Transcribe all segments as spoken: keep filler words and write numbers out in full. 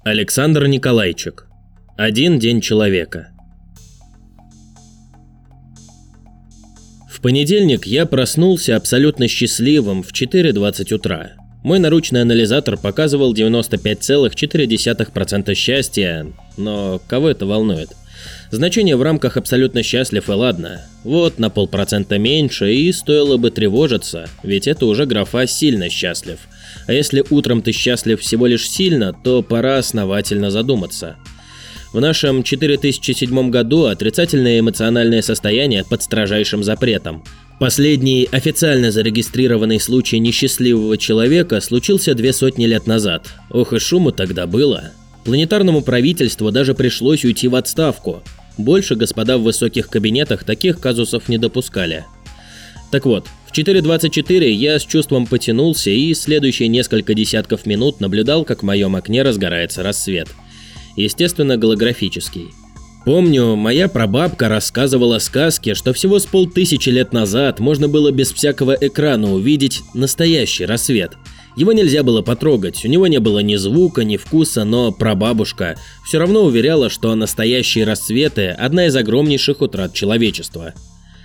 Александр Николайчик. Один день человека. В понедельник я проснулся абсолютно счастливым в четыре двадцать утра. Мой наручный анализатор показывал девяносто пять целых четыре десятых процента счастья, но кого это волнует? Значение в рамках абсолютно счастлив и ладно. Вот на полпроцента меньше и стоило бы тревожиться, ведь это уже графа «сильно счастлив». А если утром ты счастлив всего лишь сильно, то пора основательно задуматься. В нашем четыре тысячи седьмом году отрицательное эмоциональное состояние под строжайшим запретом. Последний официально зарегистрированный случай несчастливого человека случился две сотни лет назад. Ох и шуму тогда было. Планетарному правительству даже пришлось уйти в отставку. Больше господа в высоких кабинетах таких казусов не допускали. Так вот, в четыре двадцать четыре я с чувством потянулся и следующие несколько десятков минут наблюдал, как в моем окне разгорается рассвет. Естественно, голографический. Помню, моя прабабка рассказывала сказки, что всего с полтысячи лет назад можно было без всякого экрана увидеть настоящий рассвет. Его нельзя было потрогать, у него не было ни звука, ни вкуса, но прабабушка все равно уверяла, что настоящие рассветы – одна из огромнейших утрат человечества.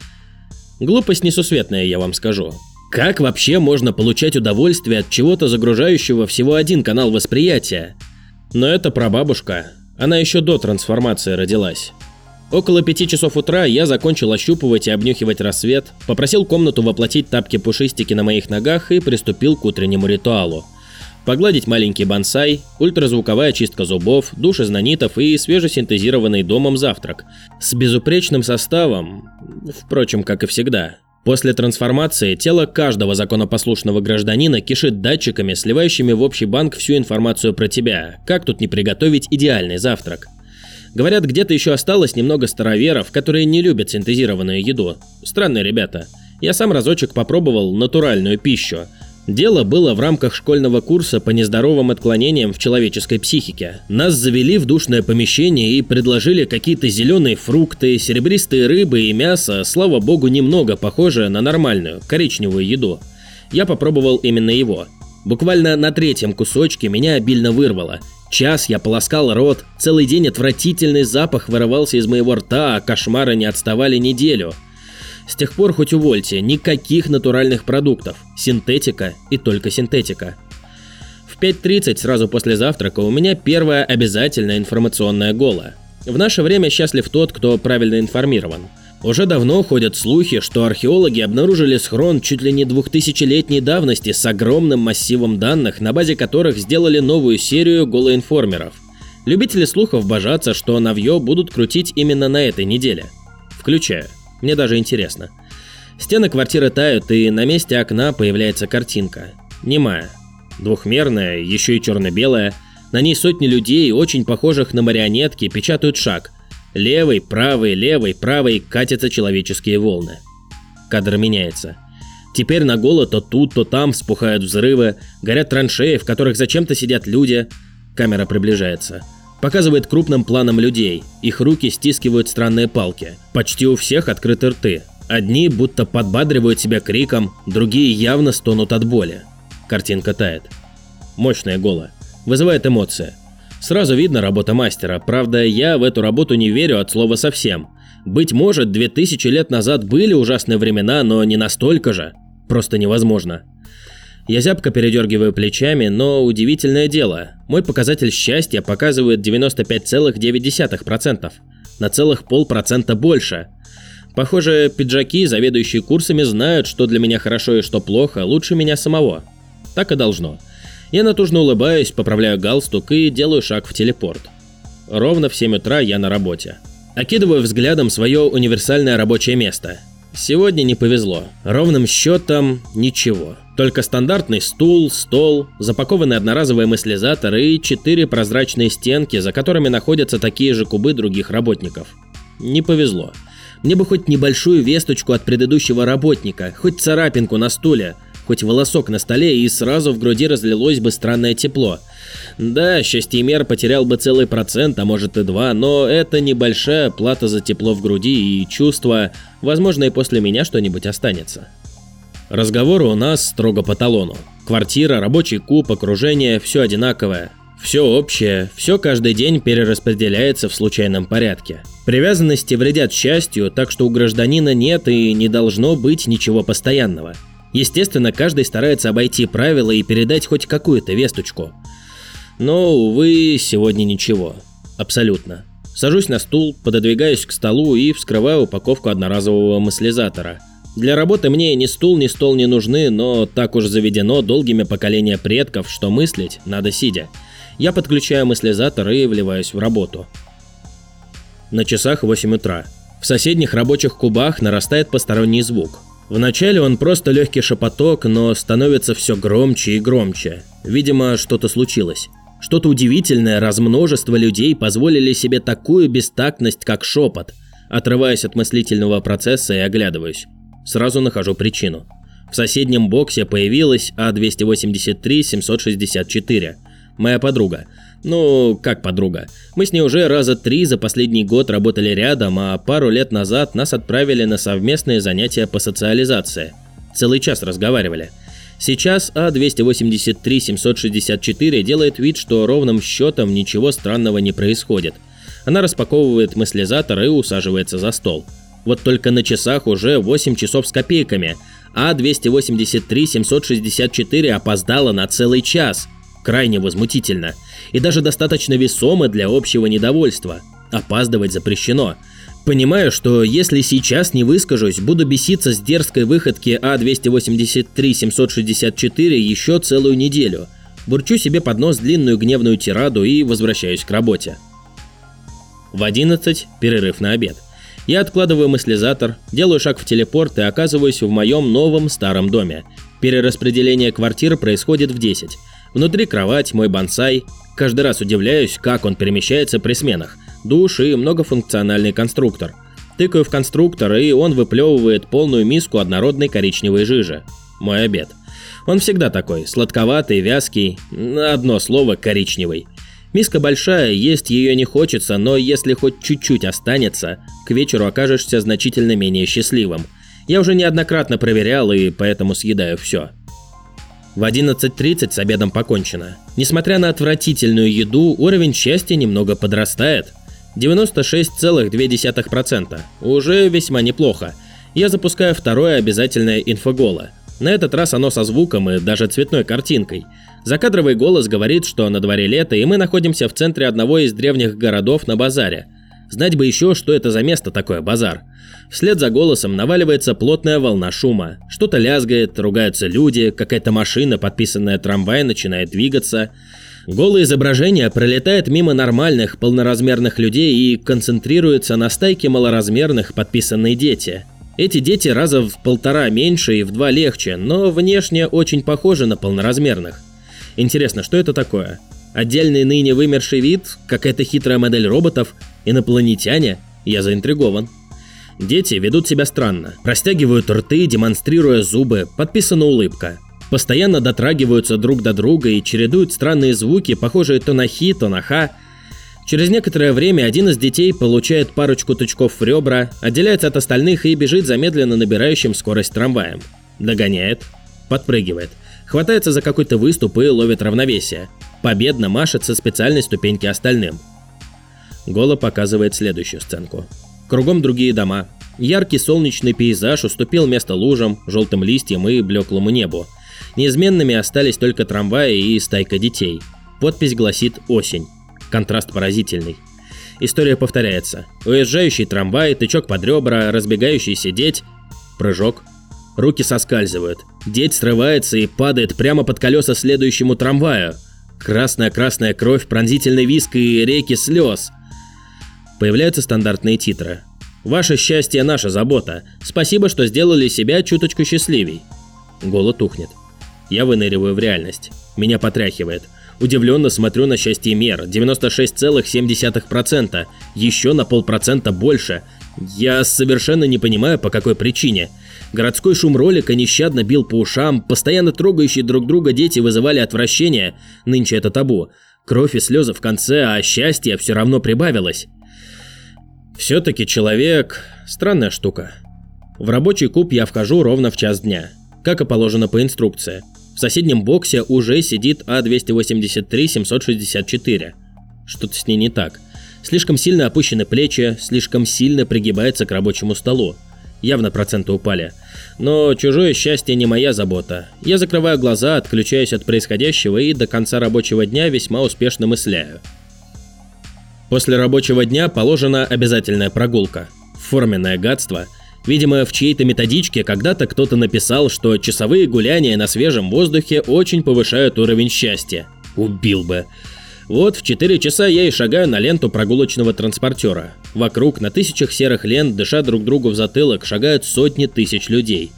Глупость несусветная, я вам скажу. Как вообще можно получать удовольствие от чего-то, загружающего всего один канал восприятия? Но это прабабушка, она еще до трансформации родилась. Около пяти часов утра я закончил ощупывать и обнюхивать рассвет, попросил комнату воплотить тапки-пушистики на моих ногах и приступил к утреннему ритуалу. Погладить маленький бонсай, ультразвуковая чистка зубов, душ из нанитов и свежесинтезированный домом завтрак. С безупречным составом, впрочем, как и всегда. После трансформации тело каждого законопослушного гражданина кишит датчиками, сливающими в общий банк всю информацию про тебя. Как тут не приготовить идеальный завтрак? Говорят, где-то еще осталось немного староверов, которые не любят синтезированную еду. Странные ребята. Я сам разочек попробовал натуральную пищу. Дело было в рамках школьного курса по нездоровым отклонениям в человеческой психике. Нас завели в душное помещение и предложили какие-то зеленые фрукты, серебристые рыбы и мясо, слава богу, немного похожее на нормальную, коричневую еду. Я попробовал именно его. Буквально на третьем кусочке меня обильно вырвало. Час я полоскал рот, целый день отвратительный запах вырывался из моего рта, а кошмары не отставали неделю. С тех пор хоть увольте, никаких натуральных продуктов, синтетика и только синтетика. В пять тридцать сразу после завтрака у меня первая обязательная информационная гола. В наше время счастлив тот, кто правильно информирован. Уже давно ходят слухи, что археологи обнаружили схрон чуть ли не двухтысячелетней давности с огромным массивом данных, на базе которых сделали новую серию голоинформеров. Любители слухов божатся, что навье будут крутить именно на этой неделе. Включаю. Мне даже интересно. Стены квартиры тают, и на месте окна появляется картинка. Немая. Двухмерная, еще и черно-белая. На ней сотни людей, очень похожих на марионетки, печатают шаг. Левый, правый, левый, правый катятся человеческие волны. Кадр меняется. Теперь на голо то тут, то там вспухают взрывы, горят траншеи, в которых зачем-то сидят люди. Камера приближается. Показывает крупным планом людей. Их руки стискивают странные палки. Почти у всех открыты рты. Одни будто подбадривают себя криком, другие явно стонут от боли. Картинка тает. Мощное голо. Вызывает эмоции. Сразу видно работа мастера, правда, я в эту работу не верю от слова совсем. Быть может, две тысячи лет назад были ужасные времена, но не настолько же. Просто невозможно. Я зябко передергиваю плечами, но удивительное дело, мой показатель счастья показывает девяносто пять целых девять десятых процента. На целых полпроцента больше. Похоже, пиджаки, заведующие курсами, знают, что для меня хорошо и что плохо, лучше меня самого. Так и должно. Я натужно улыбаюсь, поправляю галстук и делаю шаг в телепорт. Ровно в семь утра я на работе. Окидываю взглядом свое универсальное рабочее место. Сегодня не повезло. Ровным счетом ничего. Только стандартный стул, стол, запакованный одноразовый мыслизатор и четыре прозрачные стенки, за которыми находятся такие же кубы других работников. Не повезло. Мне бы хоть небольшую весточку от предыдущего работника, хоть царапинку на стуле, хоть волосок на столе, и сразу в груди разлилось бы странное тепло. Да, счастьемер потерял бы целый процент, а может и два, но это небольшая плата за тепло в груди и чувство, возможно, и после меня что-нибудь останется. Разговоры у нас строго по талону. Квартира, рабочий куб, окружение – все одинаковое. Все общее, все каждый день перераспределяется в случайном порядке. Привязанности вредят счастью, так что у гражданина нет и не должно быть ничего постоянного. Естественно, каждый старается обойти правила и передать хоть какую-то весточку. Но, увы, сегодня ничего. Абсолютно. Сажусь на стул, пододвигаюсь к столу и вскрываю упаковку одноразового мыслизатора. Для работы мне ни стул, ни стол не нужны, но так уж заведено долгими поколения предков, что мыслить надо сидя. Я подключаю мыслизатор и вливаюсь в работу. На часах восемь утра. В соседних рабочих кубах нарастает посторонний звук. Вначале он просто легкий шепоток, но становится все громче и громче. Видимо, что-то случилось. Что-то удивительное, раз множество людей позволили себе такую бестактность, как шепот. Отрываюсь от мыслительного процесса и оглядываюсь. Сразу нахожу причину. В соседнем боксе появилась А двести восемьдесят три семьсот шестьдесят четыре. Моя подруга. Ну, как подруга. Мы с ней уже раза три за последний год работали рядом, а пару лет назад нас отправили на совместные занятия по социализации. Целый час разговаривали. Сейчас А двести восемьдесят три семьсот шестьдесят четыре делает вид, что ровным счетом ничего странного не происходит. Она распаковывает мыслизатор и усаживается за стол. Вот только на часах уже восемь часов с копейками. А двести восемьдесят три семьсот шестьдесят четыре опоздала на целый час. Крайне возмутительно. И даже достаточно весомо для общего недовольства. Опаздывать запрещено. Понимаю, что если сейчас не выскажусь, буду беситься с дерзкой выходки А двести восемьдесят три семьсот шестьдесят четыре еще целую неделю. Бурчу себе под нос длинную гневную тираду и возвращаюсь к работе. В одиннадцать перерыв на обед. Я откладываю мыслизатор, делаю шаг в телепорт и оказываюсь в моем новом старом доме. Перераспределение квартир происходит в десять. Внутри кровать, мой бонсай. Каждый раз удивляюсь, как он перемещается при сменах. Душ и многофункциональный конструктор. Тыкаю в конструктор, и он выплевывает полную миску однородной коричневой жижи. Мой обед. Он всегда такой, сладковатый, вязкий, одно слово коричневый. Миска большая, есть ее не хочется, но если хоть чуть-чуть останется, к вечеру окажешься значительно менее счастливым. Я уже неоднократно проверял и поэтому съедаю все. В одиннадцать тридцать с обедом покончено. Несмотря на отвратительную еду, уровень счастья немного подрастает. девяносто шесть целых две десятых процента. Уже весьма неплохо. Я запускаю второе обязательное инфоголо. На этот раз оно со звуком и даже цветной картинкой. Закадровый голос говорит, что на дворе лето, и мы находимся в центре одного из древних городов на базаре. Знать бы еще, что это за место такое базар. Вслед за голосом наваливается плотная волна шума. Что-то лязгает, ругаются люди, какая-то машина, подписанная трамвай, начинает двигаться. Голое изображение пролетает мимо нормальных, полноразмерных людей и концентрируется на стайке малоразмерных, подписанные дети. Эти дети раза в полтора меньше и в два легче, но внешне очень похожи на полноразмерных. Интересно, что это такое? Отдельный ныне вымерший вид? Какая-то хитрая модель роботов? Инопланетяне? Я заинтригован. Дети ведут себя странно. Растягивают рты, демонстрируя зубы, подписана улыбка. Постоянно дотрагиваются друг до друга и чередуют странные звуки, похожие то на хи, то на ха. Через некоторое время один из детей получает парочку тычков в ребра, отделяется от остальных и бежит за медленно набирающим скорость трамваем. Догоняет, подпрыгивает, хватается за какой-то выступ и ловит равновесие. Победно машет со специальной ступеньки остальным. Голо показывает следующую сценку. Кругом другие дома. Яркий солнечный пейзаж уступил место лужам, желтым листьям и блеклому небу. Неизменными остались только трамваи и стайка детей. Подпись гласит «Осень». Контраст поразительный. История повторяется. Уезжающий трамвай, тычок под ребра, разбегающийся деть. Прыжок. Руки соскальзывают. Деть срывается и падает прямо под колеса следующему трамваю. Красная-красная кровь, пронзительный визг и реки слез. Появляются стандартные титры. «Ваше счастье – наша забота. Спасибо, что сделали себя чуточку счастливей». Голо тухнет. Я выныриваю в реальность. Меня потряхивает. Удивленно смотрю на счастье мер. девяносто шесть целых семь десятых процента. Еще на полпроцента больше. Я совершенно не понимаю, по какой причине. Городской шум ролика нещадно бил по ушам. Постоянно трогающие друг друга дети вызывали отвращение. Нынче это табу. Кровь и слезы в конце, а счастье все равно прибавилось. Все-таки человек – странная штука. В рабочий куб я вхожу ровно в час дня, как и положено по инструкции. В соседнем боксе уже сидит А двести восемьдесят три семьсот шестьдесят четыре. Что-то с ней не так. Слишком сильно опущены плечи, слишком сильно пригибается к рабочему столу. Явно проценты упали. Но чужое счастье не моя забота. Я закрываю глаза, отключаюсь от происходящего и до конца рабочего дня весьма успешно мысляю. После рабочего дня положена обязательная прогулка. Форменное гадство. Видимо, в чьей-то методичке когда-то кто-то написал, что часовые гуляния на свежем воздухе очень повышают уровень счастья. Убил бы. Вот в четыре часа я и шагаю на ленту прогулочного транспортера. Вокруг на тысячах серых лент, дыша друг другу в затылок, шагают сотни тысяч людей.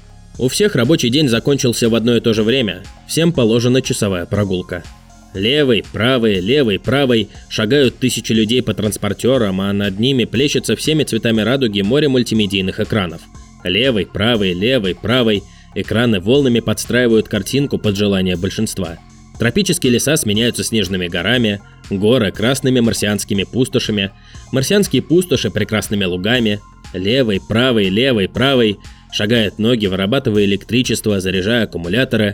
У всех рабочий день закончился в одно и то же время. Всем положена часовая прогулка. Левый, правый, левый, правый шагают тысячи людей по транспортерам, а над ними плещется всеми цветами радуги море мультимедийных экранов. Левый, правый, левый, правый. Экраны волнами подстраивают картинку под желание большинства. Тропические леса сменяются снежными горами, горы красными марсианскими пустошами, марсианские пустоши прекрасными лугами. Левый, правый, левый, правый. Шагают ноги, вырабатывая электричество, заряжая аккумуляторы.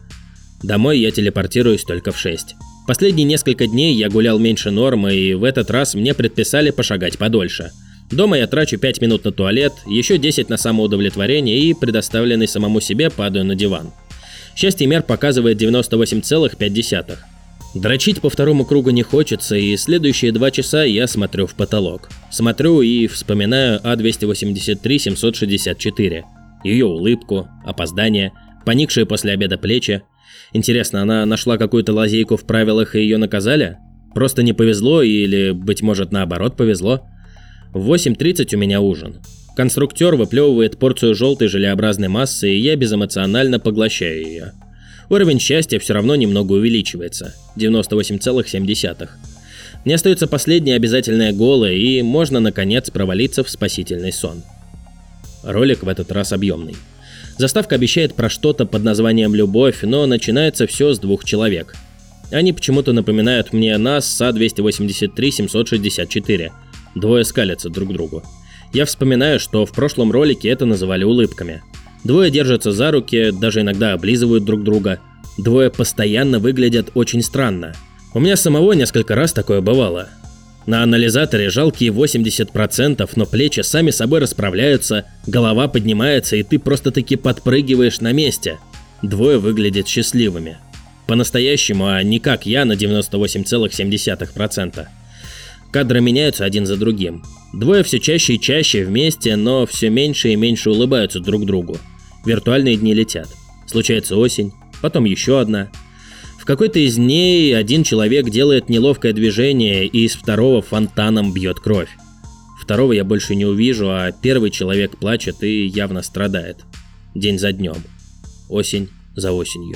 Домой я телепортируюсь только в шесть. Последние несколько дней я гулял меньше нормы, и в этот раз мне предписали пошагать подольше. Дома я трачу пять минут на туалет, еще десять на самоудовлетворение и, предоставленный самому себе, падаю на диван. Счастье-мер показывает девяносто восемь целых пять десятых. Дрочить по второму кругу не хочется, и следующие два часа я смотрю в потолок. Смотрю и вспоминаю А двести восемьдесят три семьсот шестьдесят четыре. Ее улыбку, опоздание, поникшие после обеда плечи. Интересно, она нашла какую-то лазейку в правилах и ее наказали? Просто не повезло или, быть может, наоборот повезло? В восемь тридцать у меня ужин. Конструктер выплевывает порцию желтой желеобразной массы, и я безэмоционально поглощаю ее. Уровень счастья все равно немного увеличивается – девяносто восемь целых семь десятых. Мне остается последнее обязательное голое, и можно, наконец, провалиться в спасительный сон. Ролик в этот раз объемный. Заставка обещает про что-то под названием «Любовь», но начинается все с двух человек. Они почему-то напоминают мне нас с А двести восемьдесят три семьсот шестьдесят четыре. Двое скалятся друг другу. Я вспоминаю, что в прошлом ролике это называли улыбками. Двое держатся за руки, даже иногда облизывают друг друга. Двое постоянно выглядят очень странно. У меня самого несколько раз такое бывало. На анализаторе жалкие восемьдесят процентов, но плечи сами собой расправляются, голова поднимается, и ты просто-таки подпрыгиваешь на месте. Двое выглядят счастливыми. По-настоящему, а не как я на девяносто восемь целых семь десятых процента. Кадры меняются один за другим. Двое все чаще и чаще вместе, но все меньше и меньше улыбаются друг другу. Виртуальные дни летят. Случается осень, потом еще одна. В какой-то из дней один человек делает неловкое движение, и из второго фонтаном бьет кровь. Второго я больше не увижу, а первый человек плачет и явно страдает. День за днем. Осень за осенью.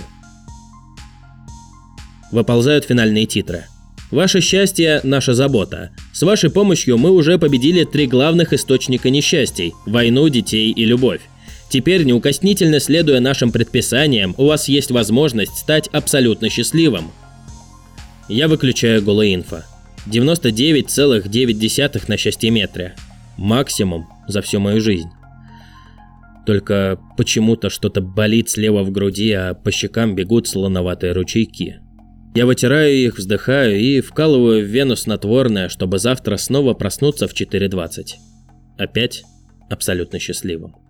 Выползают финальные титры. Ваше счастье – наша забота. С вашей помощью мы уже победили три главных источника несчастий – войну, детей и любовь. Теперь, неукоснительно следуя нашим предписаниям, у вас есть возможность стать абсолютно счастливым. Я выключаю голоинфо. девяносто девять целых девять десятых на счастьеметре. Максимум за всю мою жизнь. Только почему-то что-то болит слева в груди, а по щекам бегут солоноватые ручейки. Я вытираю их, вздыхаю и вкалываю в вену снотворное, чтобы завтра снова проснуться в четыре двадцать. Опять абсолютно счастливым.